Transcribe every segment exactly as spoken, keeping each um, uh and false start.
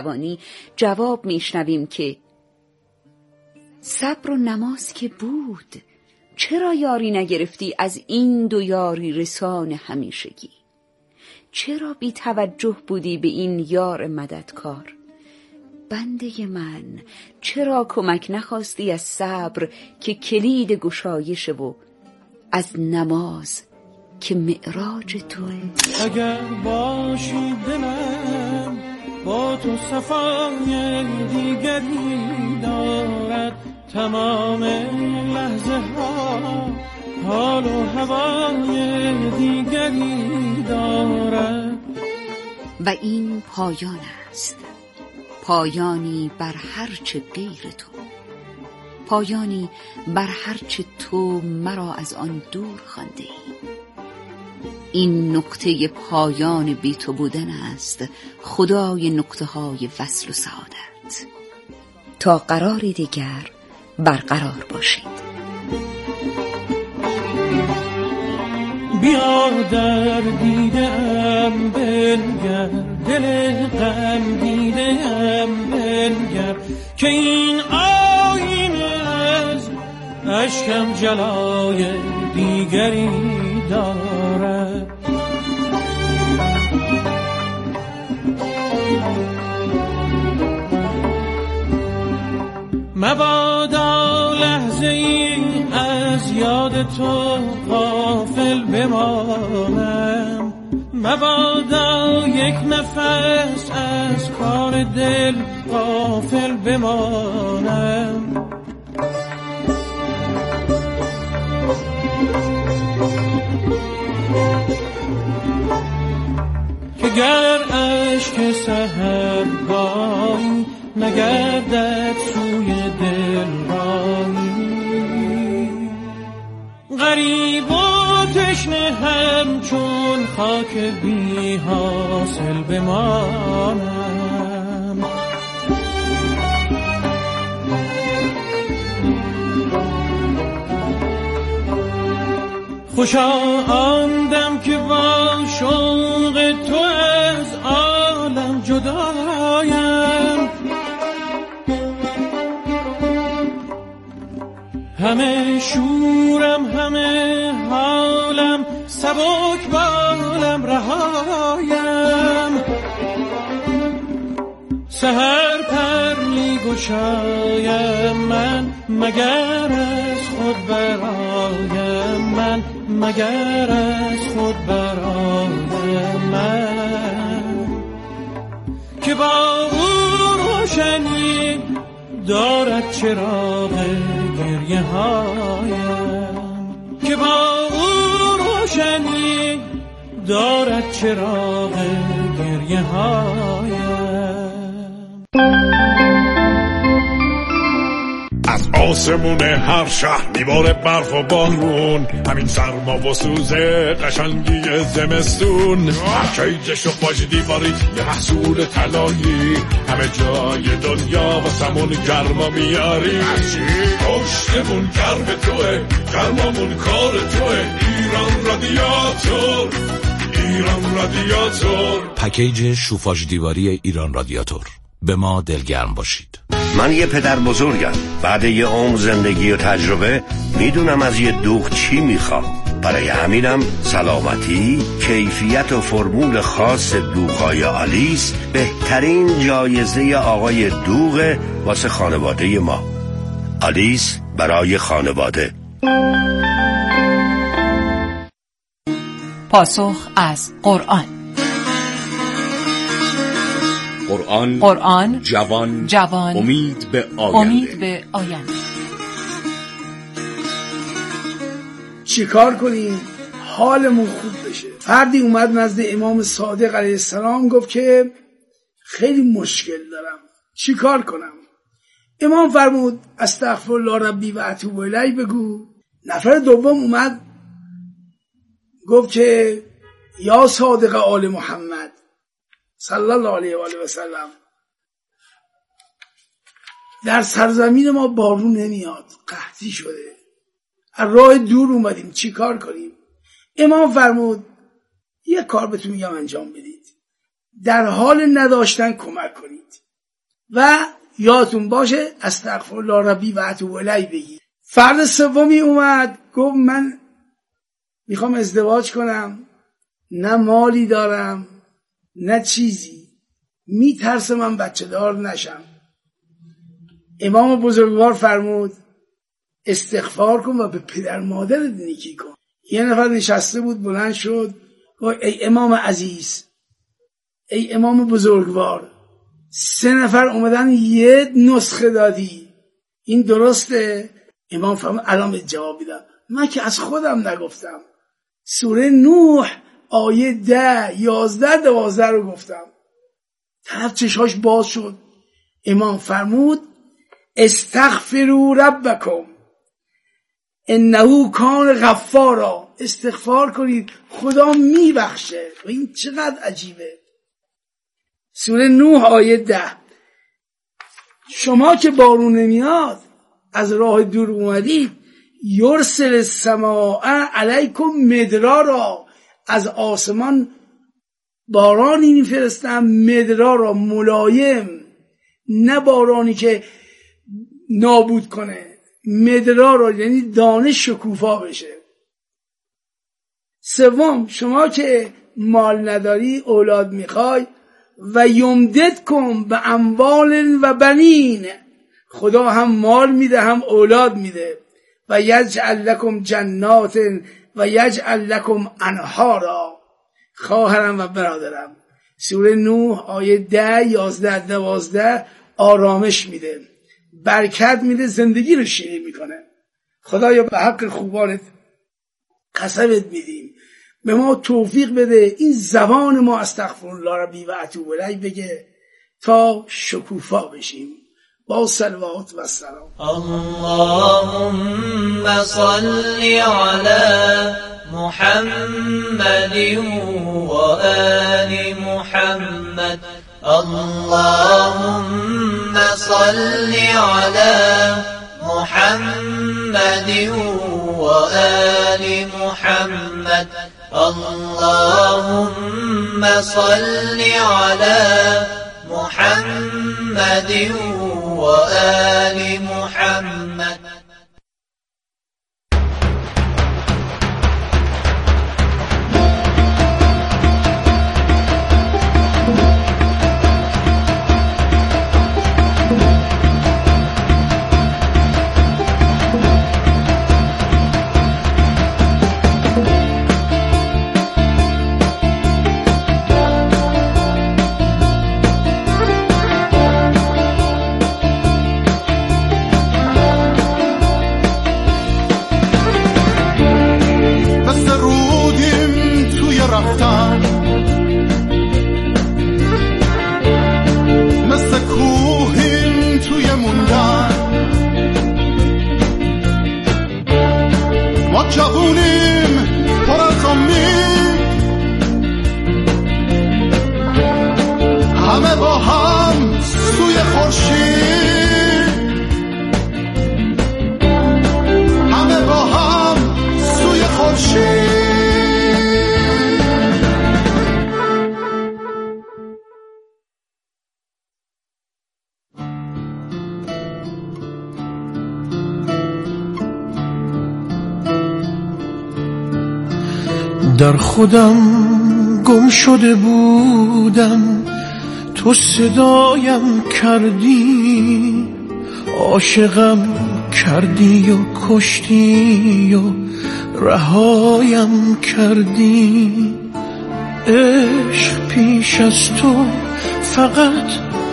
جواب میشنویم که صبر و نماز که بود، چرا یاری نگرفتی از این دو یاری رسان همیشگی؟ چرا بی توجه بودی به این یار مددکار؟ بنده من، چرا کمک نخواستی از صبر که کلید گشایش و از نماز که معراج توه؟ اگر باشی دلم با تو صفای دیگری دارد، تمام لحظه ها حال و هوای دیگری دارد. و این پایان است، پایانی بر هرچه غیر تو، پایانی بر هرچه تو مرا از آن دور خوانده ای. این نقطه پایان بی تو بودن است، خدای نقطه های وصل و سعادت. تا قراری دیگر برقرار باشید. بیا در دیدم بنگر، دل غم دیدم بنگر، که این آینه از اشکم جلای دیگری دارد. مبادا لحظه ای از یاد تو غافل بمانم، مبادا یک نفس از کار دل غافل بمانم. که گر اشک سحرگاهی نگردد سوی دل رایی، غریب و تشنه همچون خاک بی حاصل بمانم. خوشا آن دم که با شوق تو از عالم جدایم، همه شورم همه حالم سبک بالم رهایم. سحر پر می گشایم من مگر از خود برایم، من مگر از خود برایم من، که با او روشنی دارد چراغ گریه هایم، که با او روشنی دارد چراغ گریه هایم. از آسمون هر شهر میباره برف و بارون، همین سرما و سوزه قشنگی زمستون. هر کیجش و پاش دیواری یه محصول طلایی، همه جای دنیا واسمون گرما میاری. پشتمون گرم توه، گرمامون کار توه. ایران رادیاتور، ایران رادیاتور. پکیج شوفاژ دیواری ایران رادیاتور. به ما دلگرم باشید. من یه پدر بزرگم، بعد یه عمر زندگی و تجربه میدونم از یه دوغ چی میخوام. برای همینم سلامتی، کیفیت و فرمول خاص دوغ‌های آلیس بهترین جایزه آقای دوغ واسه خانواده ما. آلیس برای خانواده. پاسخ از قرآن. قرآن قرآن جوان جوان امید به آینده. امید به آینده. چیکار کنیم حالمون خوب بشه؟ فردی اومد نزد امام صادق علیه السلام، گفت که خیلی مشکل دارم، چیکار کنم؟ امام فرمود استغفرالله ربی و اتوب الیه بگو. نفر دوم اومد گفت که یا صادق آل محمد صلی الله علیه و آله و سلم، در سرزمین ما بارون نمیاد، قحطی شده، از راه دور اومدیم، چی کار کنیم؟ امام فرمود یه کار بهتون میگم انجام بدید، در حال نداشتن کمک کنید. و یادتون باشه استغفرالله ربی و اتوب الیه بگی. فرد سومی اومد گفت من میخوام ازدواج کنم، نه مالی دارم نه چیزی، میترسم من بچه دار نشم. امام بزرگوار فرمود استغفار کن و به پدر مادرت نیکی کن. یه نفر نشسته بود بلند شد گفت ای امام عزیز، ای امام بزرگوار، سه نفر اومدن یه نسخه دادی، این درسته؟ امام فرمود الان به جواب میدم، من که از خودم نگفتم، سوره نوح آیه ده یازده دوازده رو گفتم. طرف چشاش باز شد. امام فرمود استغفروا ربکم انه کان غفارا، استغفار کنید خدا میبخشه. و این چقدر عجیبه. سوره نوح آیه ده. شما که بارون نمیاد از راه دور اومدید، یرسل السماء علیکم مدرارا، از آسمان بارانی میفرستم، مدرارا ملایم، نه بارانی که نابود کنه، مدرارا یعنی دانه شکوفا بشه. سوم، شما که مال نداری اولاد میخوای، و یمدد کن به اموال و بنین، خدا هم مال میده هم اولاد میده. و یجعل لکم جنات و یجعل لکم انهارا. خواهرم و برادرم، سوره نوح آیه ده یازده دوازده آرامش میده، برکت میده، زندگی رو شیرین میکنه. خدایا به حق خوبانت قسمت میدیم به ما توفیق بده این زبان ما استغفرالله ربی و اتوب الیه بگه تا شکوفا بشیم. با صلوات و سلام. اللهم صل علی محمد و آل محمد. اللهم صل علی محمد و آل محمد. اللهم صل علی محمد و آل محمد. در خودم گم شده بودم، تو صدایم کردی، عاشقم کردی و کشتی و رهایم کردی. عشق پیش از تو فقط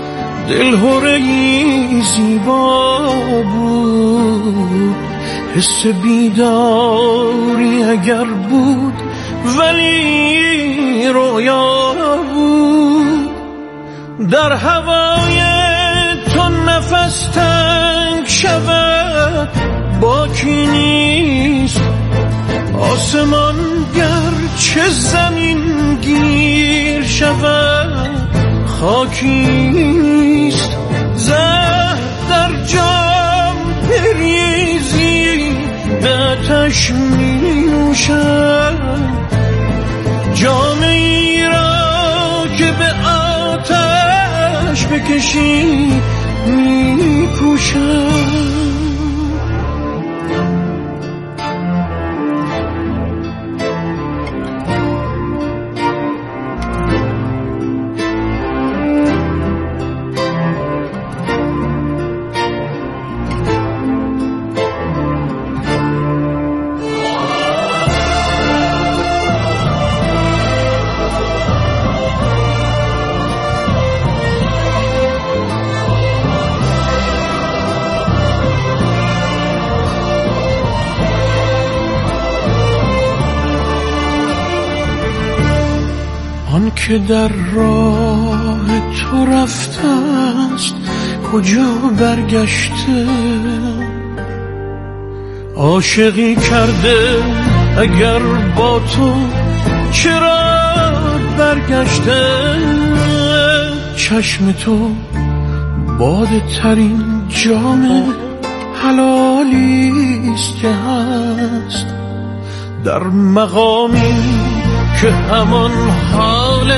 دلهره‌ای زیبا بود، حس بیداری اگر بود ولی رویا بود. در هوای تو نفس تنگ شود باکی نیست، آسمان گرچه زمین گیر شود خاکی نیست. زهر در جام بریزی به آتش می نوشد، جام ای را که به آتش بکشی خوشی میپوشم. آن که در راه تو رفته است کجا برگشته، عاشقی کرده اگر با تو چرا برگشته. چشم تو باده ترین جام حلالیست که هست، در مقامی که همان حال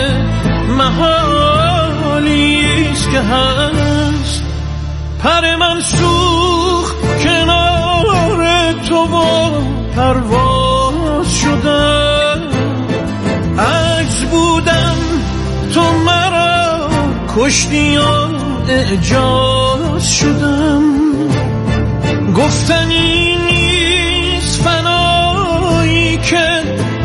محالیست که هست. پر من سوخت کنار تو و پرواز شدم، عجز بودم تو مرا کشتی و اعجاز شدم. گفتنی نیست فنایی که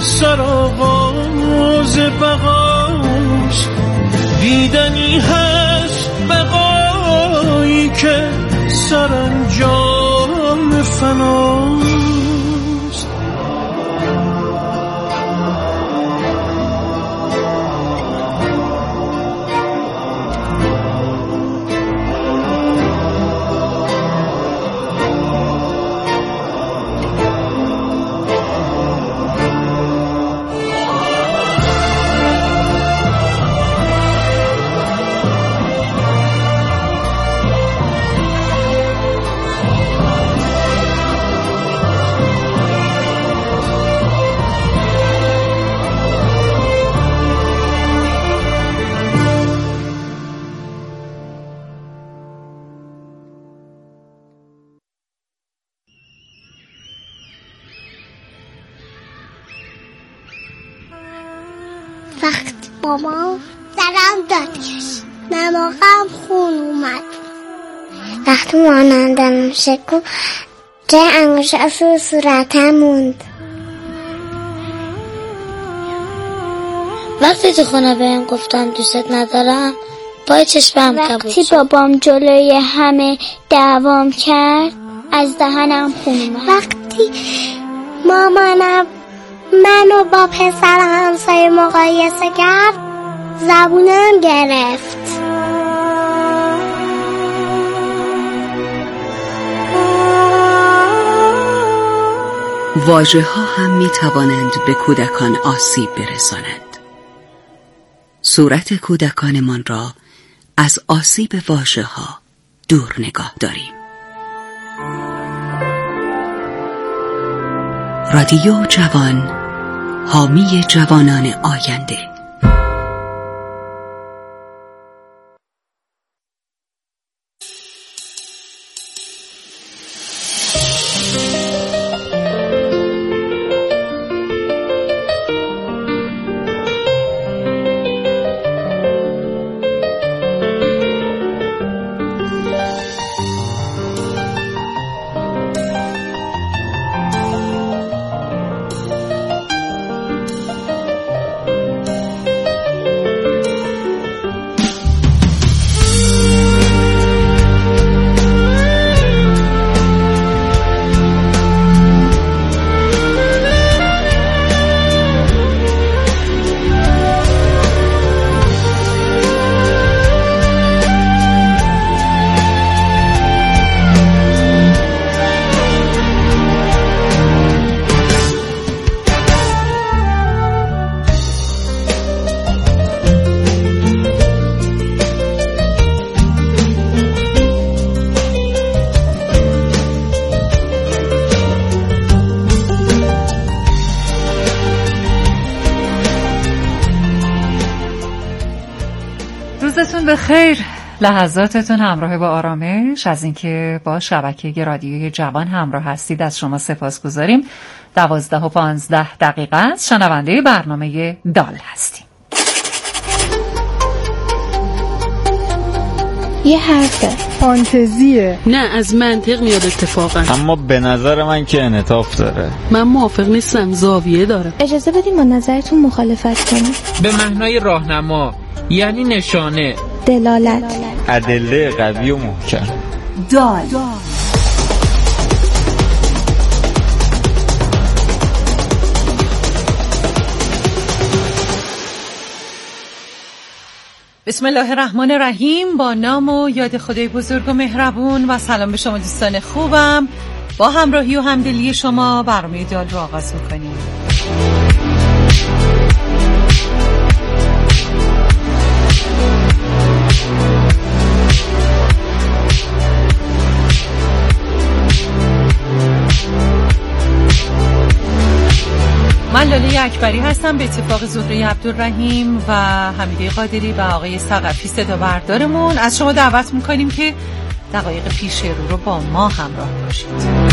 سرآغاز بقاست، دیدنی هست بقایی که سرانجام فناست. وقتی بابا درم داد کشید دماغم خون اومد. وقتی مانندم شکو جای انگوش اصول صورتم موند. وقتی تو خونه بهم گفتم دوست ندارم پای چشمم کبود. وقتی بابام جلوی همه دعوام کرد از دهنم خون اومد. وقتی مامانم منو با پسر همسایه مقایسه کرد زبونم گرفت. واژه ها هم می توانند به کودکان آسیب برسانند. صورت کودکانمان را از آسیب واژه ها دور نگاه داریم. رادیو جوان، حامی جوانان آینده. روزتون بخیر لحظاتتون همراه با آرامش از اینکه با شبکه رادیوی جوان همراه هستید از شما سپاسگزاریم. دوازده و پانزده دقیقه است. شنونده برنامه دال هستیم. یه حرفه فانتزیه، نه از منطق میاد اتفاقا، اما به نظر من که انعطاف داره. من موافق نیستم، زاویه داره. اجازه بدیم با نظرتون مخالفت کنیم. به معنای راهنما، یعنی نشانه، دلالت، ادله قوی و محکم. دال بسم الله الرحمن الرحیم. با نام و یاد خدای بزرگ و مهربون و سلام به شما دوستان خوبم. با همراهی و همدلی شما برنامه دال رو آغاز میکنیم. من لاله اکبری هستم، به اتفاق زهره عبدالرحیم و حمیده قادری و آقای ثقفی صدا بردارمون. از شما دعوت میکنیم که دقایق پیش رو رو با ما همراه باشید.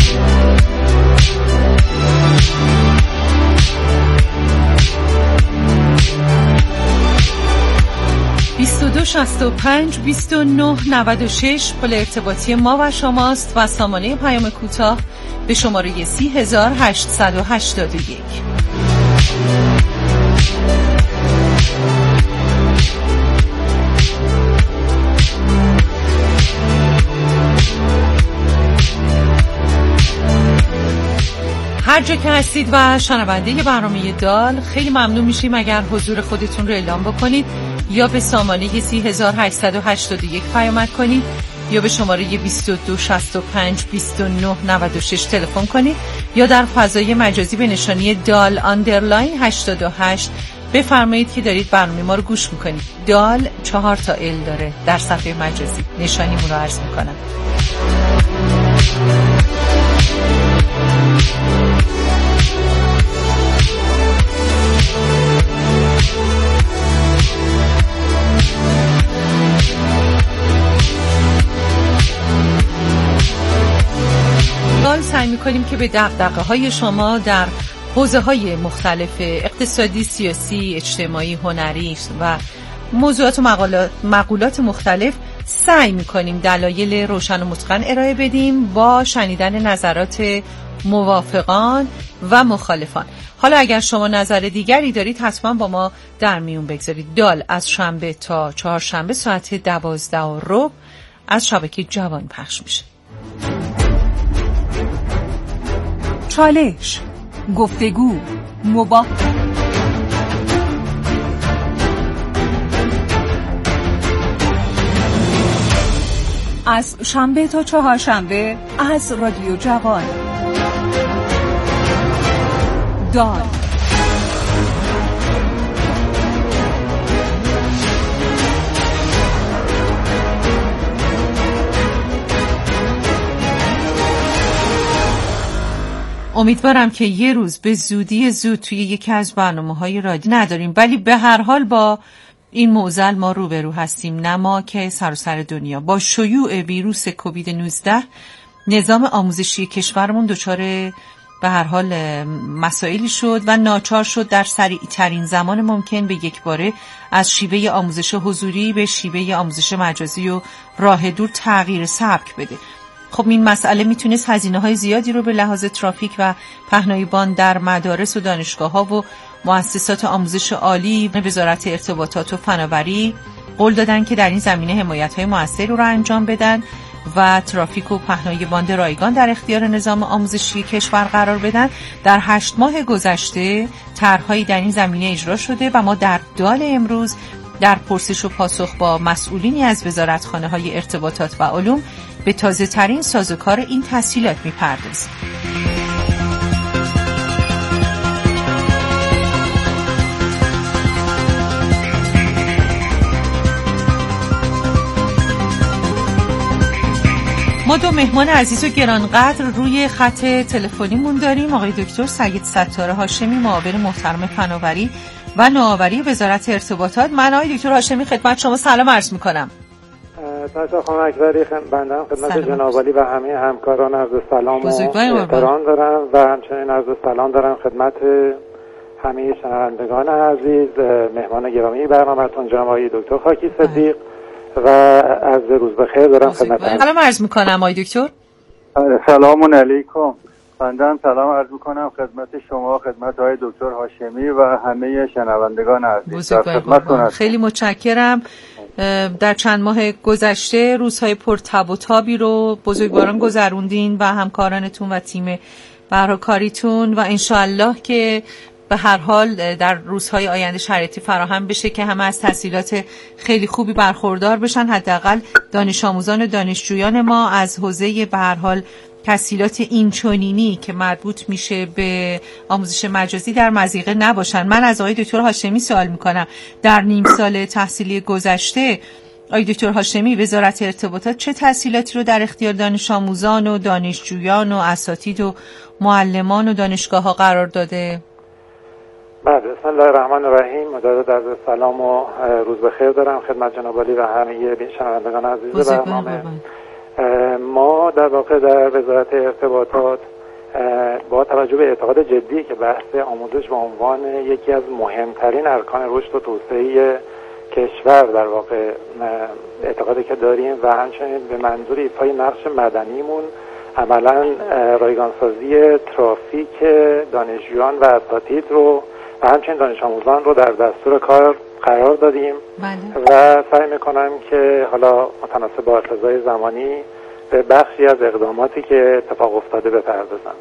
بیست و دو شصت و پنج بیست و نه نود و شش پل ارتباطی ما و شماست و سامانه پیام کوتاه به شماره سی هزار هشتصد و هشتاد و یک. هر جا که هستید و شنونده برنامه دال، خیلی ممنون میشیم اگر حضور خودتون رو اعلام بکنید یا به سامانه سی هزار هشتصد و هشتاد و یک پیامک کنید یا به شماره بیست و دو شصت و پنج بیست و نه نود و شش تلفن کنید یا در فضای مجازی به نشانی دال آندرلاین هشتاد و هشت بفرمایید که دارید برنامه ما رو گوش میکنید. دال چهار تا ال داره در صفحه مجازی، نشانیمون رو عرض میکنم. سعی می‌کنیم که به دغدغه‌های شما در حوزه‌های مختلف اقتصادی، سیاسی، اجتماعی، هنری و موضوعات و مقالات مقولات مختلف سعی می‌کنیم دلایل روشن و متقن ارائه بدیم با شنیدن نظرات موافقان و مخالفان. حالا اگر شما نظر دیگری دارید حتما با ما در میون بگذارید. دال از شنبه تا چهارشنبه ساعت دوازده و ربع از شبکه جوان پخش میشه. چالش، گفتگو، مباح، از شنبه تا چهارشنبه از رادیو جوان. دال امیدوارم که یه روز به زودی زود توی یکی از برنامه‌های رادیو نداریم، ولی به هر حال با این معضل ما روبرو هستیم. نه ما که سراسر دنیا با شیوع ویروس کووید نوزده نظام آموزشی کشورمون دچار به هر حال مسائلی شد و ناچار شد در سریع ترین زمان ممکن به یک باره از شیوه آموزش حضوری به شیوه آموزش مجازی و راه دور تغییر سبک بده. خب این مسئله میتونست هزینه‌های زیادی رو به لحاظ ترافیک و پهنایی‌بان در مدارس و دانشگاه‌ها و مؤسسات آموزش عالی. وزارت ارتباطات و فناوری قول دادن که در این زمینه حمایت‌های موثری رو انجام بدن و ترافیک و پهنایی‌بان رایگان در اختیار نظام آموزشی کشور قرار بدن. در هشت ماه گذشته طرح‌هایی در این زمینه اجرا شده و ما در دال امروز در پرسش و پاسخ با مسئولینی از وزارتخانه‌های ارتباطات و علوم به تازه ترین سازوکار این تسهیلات می‌پردازیم. ما دو مهمان عزیز و گرانقدر روی خط تلفنیمون داریم. آقای دکتر سید ستار هاشمی، معاون محترم فناوری و نوآوری وزارت ارتباطات. من آقای دکتر هاشمی خدمت شما سلام عرض می‌کنم. ساشا خانم اکبری بنده خدمت جناب عالی و همه همکاران عرض سلام و احترام دارم و همچنین عرض سلام دارم خدمت همه شنوندگان عزیز، مهمان گرامی برنامه‌تون جناب آقای دکتر خاکی صدیق و عرض روز بخیر دارم خدمت همه. سلام عرض می‌کنم آقای دکتر. سلام علیکم. بنده هم سلام عرض می‌کنم خدمت شما، خدمت آقای دکتر هاشمی و همه شنوندگان عزیز. خیلی متشکرم. در چند ماه گذشته روزهای پرتب و تابی رو بزرگواران گذروندین و همکارانتون و تیم برکاریتون و انشاءالله که به هر حال در روزهای آینده شرایطی فراهم بشه که همه از تحصیلات خیلی خوبی برخوردار بشن. حداقل دانش آموزان و دانشجویان ما از حوزه به هر حال تحصیلات اینچنینی که مربوط میشه به آموزش مجازی در مضیقه نباشن. من از آقای دکتر هاشمی سوال میکنم، در نیم سال تحصیلی گذشته آقای دکتر هاشمی وزارت ارتباطات چه تحصیلاتی رو در اختیار دانش آموزان و دانشجویان و اساتید و معلمان و دانشگاه ها قرار داده؟ بله، بسم الله الرحمن الرحیم. مجدد عرض سلام و روز بخیر دارم خدمت جناب عالی و همه شنوندگان عزیز برنامه. ما در واقع در وزارت ارتباطات با توجه به اعتقاد جدی که بحث آموزش به عنوان یکی از مهمترین ارکان رشد و توسعه کشور در واقع اعتقادی که داریم و همچنین به منظور ایفای نقش مدنیمون عملا رایگانسازی ترافیک دانشجویان و اساتید رو و همچنین دانش آموزان رو در دستور کار قرار دادیم. بله. و سعی میکنم که حالا متناسب با ارتضای زمانی به بخشی از اقداماتی که اتفاق افتاده بپردازم.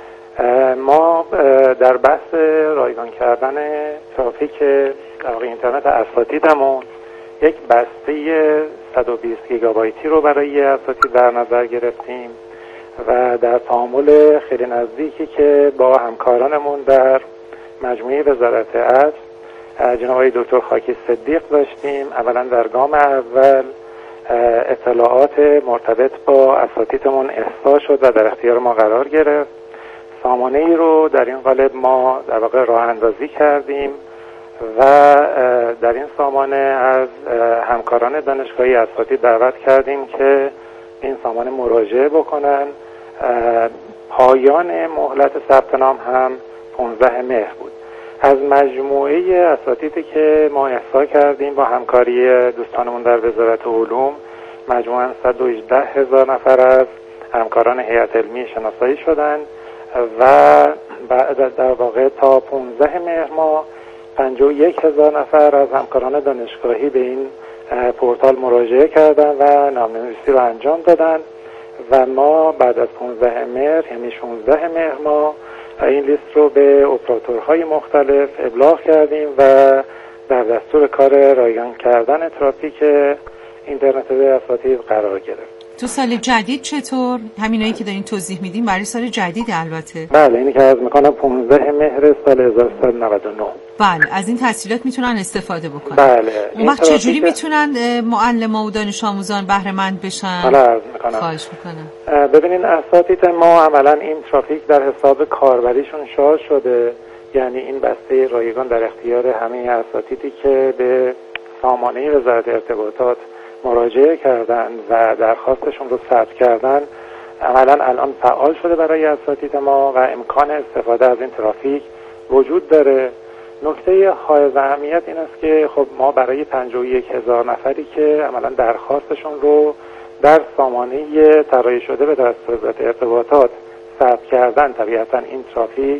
ما در بحث رایگان کردن ترافیک در واقع اینترنت اساتیدمون یک بسته صد و بیست گیگابایتی رو برای اساتید در نظر گرفتیم و در تعامل خیلی نزدیکی که با همکارانمون در مجموعه وزارت عدل جناب آقای دکتر خاکی صدیق داشتیم. اولا در گام اول اطلاعات مرتبط با اساتیدمون احصا شد و در اختیار ما قرار گرفت. سامانه ای رو در این قالب ما در واقع راه اندازی کردیم و در این سامانه از همکاران دانشگاهی اساتید دعوت کردیم که این سامانه مراجعه بکنن. پایان مهلت ثبت نام هم پانزده مهر بود. از مجموعه اساتیدی که ما احصا کردیم با همکاری دوستانمون در وزارت علوم مجموعاً صد و هجده هزار نفر از همکاران هیئت علمی شناسایی شدند و بعد در واقع تا پانزده مهر ما پنجاه و یک هزار نفر از همکاران دانشگاهی به این پورتال مراجعه کردند و نامه‌نویسی رو انجام دادن و ما بعد از پانزده مهر یعنی شانزده مهر ما این لیست رو به اپراتورهای مختلف ابلاغ کردیم و در دستور کار رایگان کردن ترافیک اینترنت اساتید قرار گرفت. تو سال جدید چطور؟ همینایی که دارین توضیح میدیم برای سال جدید البته. بله، اینی که عرض میکنم پانزده مهر سال هزار و سیصد و نود و نه. بله، از این تحصیلات میتونن استفاده بکنن. بله. اون وقت چجوری میتونن معلمان و دانش آموزان بهره مند بشن؟ حالا عرض میکنم. خواهش میکنم. ببینین اساتید ما عملا این ترافیک در حساب کاربریشون شارژ شده، یعنی این بسته رایگان در اختیار همه اساتیدی که به سامانه وزارت ارتباطات مراجعه کردن و درخواستشون رو ثبت کردن عملا الان فعال شده برای اساتید ما و امکان استفاده از این ترافیک وجود داره. نکته حائز اهمیت این است که خب ما برای پنجاه و یک هزار نفری که عملا درخواستشون رو در سامانه طراحی شده به دستور وزارت ارتباطات ثبت کردن طبیعتا این ترافیک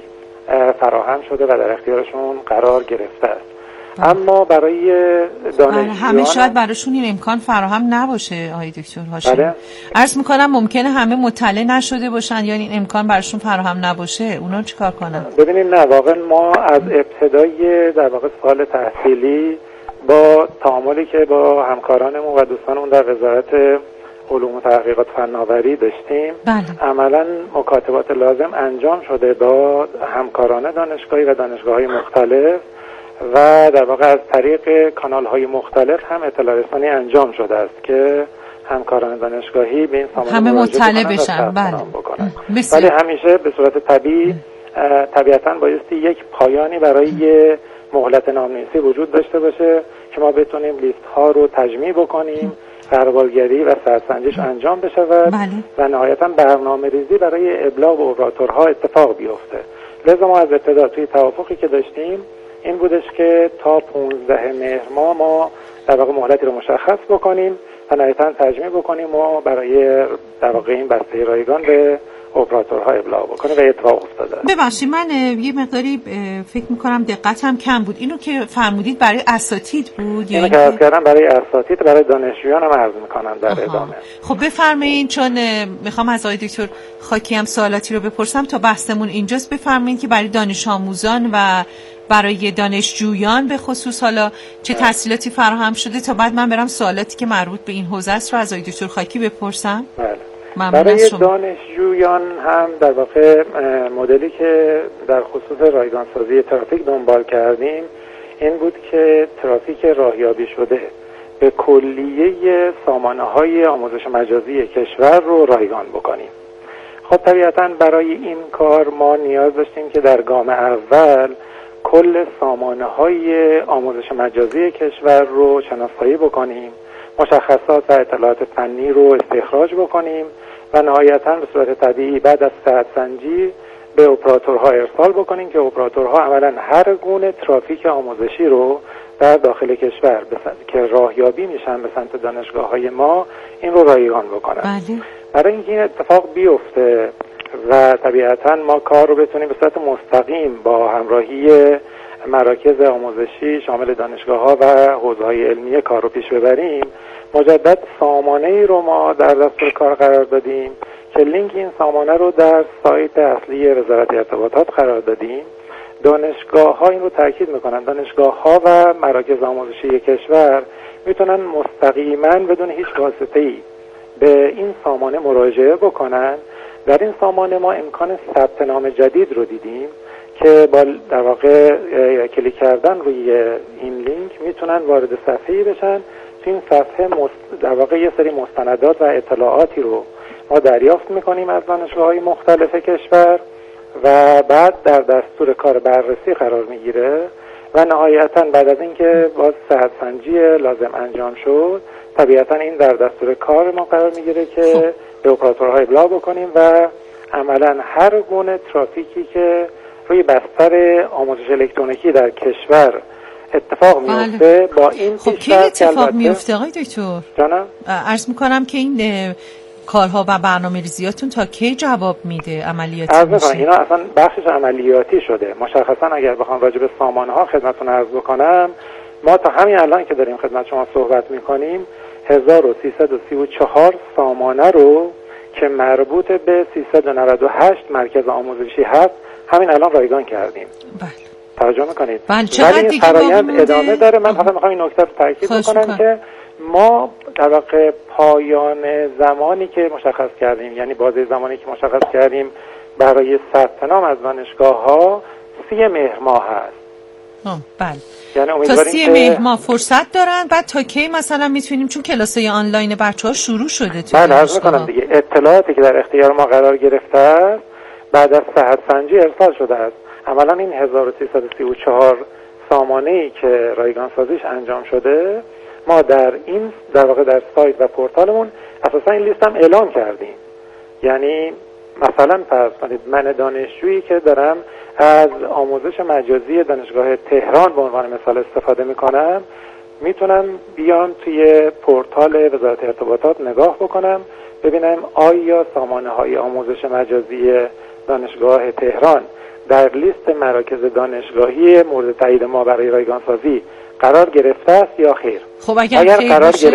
فراهم شده و در اختیارشون قرار گرفته است. اما برای دانشجویان همه شاید براشون این امکان فراهم نباشه آقای دکتر هاشمی. بله. عرض میکنم ممکنه همه مطلع نشده باشن یا این امکان براشون فراهم نباشه، اونا چیکار کنن؟ ببینید نه، واقعا ما از ابتدای در واقع سال تحصیلی با تعاملی که با همکارانمون و دوستانمون در وزارت علوم و تحقیقات فناوری داشتیم، بله. عملا مکاتبات لازم انجام شده با همکاران دانشگاهی و دانشگاه‌های مختلف و در واقع از طریق کانال‌های مختلف هم اطلاع رسانی انجام شده است که همکاران دانشگاهی به این سامانه همه مطلع بشن. بله. ولی همیشه به صورت طبیعی طبیعتاً بایستی یک پایانی برای مهلت نامنویسی وجود داشته باشه که ما بتونیم لیست ها رو تجمیع بکنیم غربالگری و سرسنجش انجام بشود بله. و نهایتا برنامه ریزی برای ابلاغ به اپراتورها اتفاق بیفته. لذا ما از ابتدا توی توافقی که داشتیم این بودش که تا پانزده مهر ماه ما در واقع مهلتی رو مشخص بکنیم و نهایتا تجمیع بکنیم و برای در واقع این بسته رایگان به اپراتورها ابلاغ بکنه و اتفاق افتاده. ببخشید من یه مقداری فکر میکنم دقتم کم بود. اینو که فرمودید برای اساتید بود یا اینو که عرض کردم برای اساتید، برای دانشجویان هم عرض میکنم در آها. ادامه. خب بفرمایید، چون میخوام از آقای دکتر خاکی هم سوالاتی رو بپرسم تا بحثمون اینجاست. بفرمایید که برای دانش آموزان و برای دانشجویان به خصوص حالا چه تسهیلاتی فراهم شده تا بعد من برم سوالاتی که مربوط به این حوزه است رو از آقای دکتر خاکی بپرسم. بله. برای دانشجویان هم در واقع مدلی که در خصوص رایگانسازی ترافیک دنبال کردیم این بود که ترافیک راهیابی شده به کلیه سامانه‌های آموزش مجازی کشور رو رایگان بکنیم. خب طبیعتاً برای این کار ما نیاز داشتیم که در گام اول کل سامانه‌های آموزش مجازی کشور رو شناسایی بکنیم، مشخصات و اطلاعات فنی رو استخراج بکنیم و نهایتاً به صورت طبیعی بعد از صحت سنجی به اپراتورها ارسال بکنیم که اپراتورها عملاً هر گونه ترافیک آموزشی رو در داخل کشور که راهیابی میشن به سمت دانشگاه‌های ما این رو رایگان بکنن. بله. برای اینکه این اتفاق بیفته و طبیعتاً ما کار رو بتونیم به صورت مستقیم با همراهی مراکز آموزشی شامل دانشگاه‌ها و حوزه‌های علمیه کار رو پیش ببریم، مجدد سامانه‌ای رو ما در دستور کار قرار دادیم که لینک این سامانه رو در سایت اصلی وزارت ارتباطات قرار دادیم. دانشگاه‌ها این رو تاکید می‌کنن، دانشگاه‌ها و مراکز آموزشی کشور میتونن مستقیما بدون هیچ واسطه‌ای به این سامانه مراجعه بکنن. در این سامانه ما امکان ثبت نام جدید رو دیدیم که با در واقع کلیک کردن روی این لینک میتونن وارد صفحه‌ای بشن. تو این صفحه مست... در واقع یه سری مستندات و اطلاعاتی رو ما دریافت میکنیم از دانشگاه‌های مختلف کشور و بعد در دستور کار بررسی قرار میگیره و نهایتاً بعد از اینکه باز صحت سنجی لازم انجام شد طبیعتاً این در دستور کار ما قرار میگیره که به اپراتورها ابلاغ بکنیم و عملاً هر گونه ترافیکی که روی بستر آموزش الکترونیکی در کشور اتفاق میفته بله. با این خب کی اتفاق میفته آقای دکتر؟ جانم عرض میکنم که این کارها و برنامه ریزیاتون تا کی جواب میده عملیاتی عرض میکنم اینا اصلا بخشش عملیاتی شده. مشخصا اگر بخوام راجع به سامانه ها خدمتتون عرض بکنم، ما تا همین الان که داریم خدمت شما صحبت میکنیم هزار و سیصد و سی و چهار سامانه رو که مربوط به سیصد و نود و هشت مرکز آموزشی هست همین الان رایگان کردیم. بله. توجه میکنید؟ ولی این فرآیند ادامه داره. من فقط میخوام این نکته رو تاکید بکنم که ما در واقع پایان زمانی که مشخص کردیم، یعنی بازه زمانی که مشخص کردیم برای ثبت نام از دانشگاه‌ها سی مهر ماه هست. آه بله. یعنی تا سی مهر ماه فرصت دارن. بعد تا کی مثلا میتونیم، چون کلاسای آنلاین بچه‌ها شروع شده تو بله عرض میکنم دیگه، اطلاعاتی که در اختیار ما قرار گرفته است بعد از صحت سنجی ارسال شده است. عملا این هزار و سیصد و سی و چهار سامانه‌ای که رایگان سازیش انجام شده ما در این در واقع در سایت و پورتالمون اساسا این لیست هم اعلام کردیم. یعنی مثلا فرض کنید من دانشجویی که دارم از آموزش مجازی دانشگاه تهران به عنوان مثال استفاده میکنم، میتونم بیام توی پورتال وزارت ارتباطات نگاه بکنم ببینم آیا سامانه‌های آموزش مجازی دانشگاه تهران در لیست مراکز دانشگاهی مورد تایید ما برای رایگان سازی قرار گرفته است یا خیر. خب اگر, اگر خیر قرار باشه